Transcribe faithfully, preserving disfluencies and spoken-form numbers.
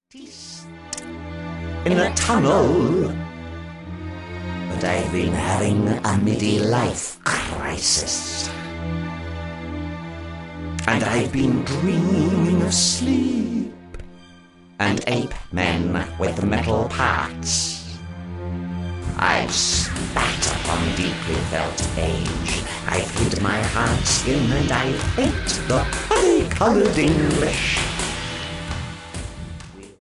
In a tunnel. But I've been having a midi-life crisis. And I've been dreaming of sleep and ape men with metal parts. I've spat upon deeply felt age. I've hid my hard skin and I've hate the honey-coloured English.